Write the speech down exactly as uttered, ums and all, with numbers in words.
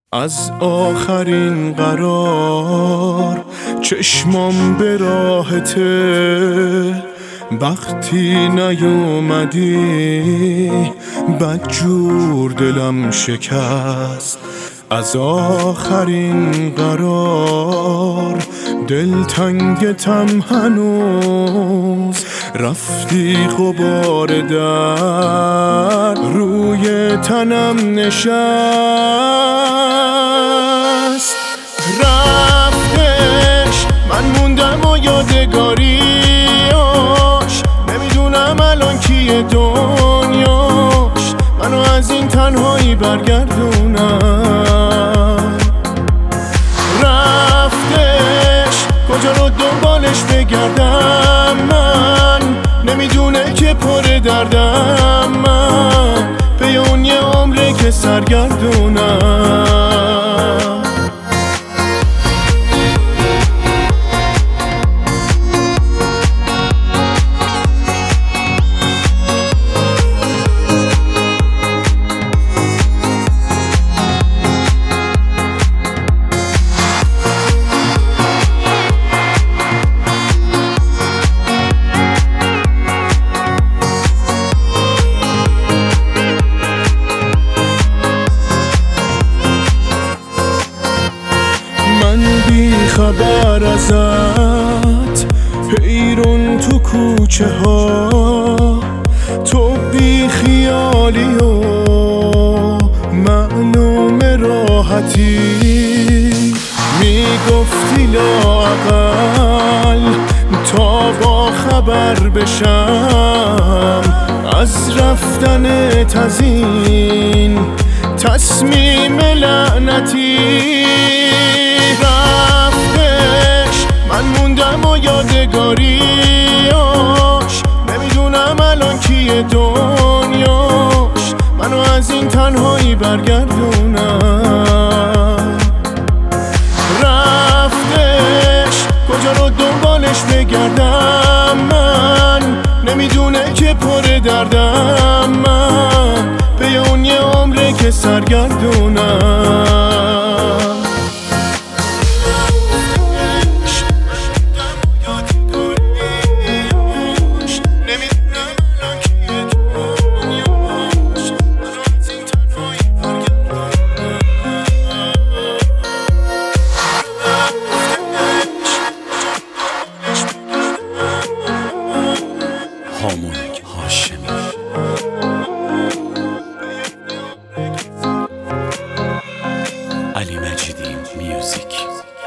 از آخرین قرار چشمام به راحته، وقتی نیومدی بدجور دلم شکست. از آخرین قرار دلتنگتم هنوز، رفتی غبار در روی تنم نشست. رفتش من موندم و یادگاریاش، نمیدونم الان کیه دنیاش منو از این تنهایی برگردونم. رفتش کجا رو دنبالش بگردم، من نمیدونه که پر دردم، من به اون یه عمره که سرگردونم. بی خبر ازت حیرون تو کوچه ها، تو بی خیالی و معلوم راحتی، میگفتی لااقل تا با خبر بشم از رفتنت، از این تصمیم لعنتی. رفتش من موندم و یادگاریاش، نمیدونم الان کیه دنیاش منو از این تنهایی برگردونم. رفتش کجا رو دنبالش بگردم، من نمیدونه که پر دردم، من به اون یه عمره که سرگردونم. هامونگ هاشمی علی مجیدی میوزیک.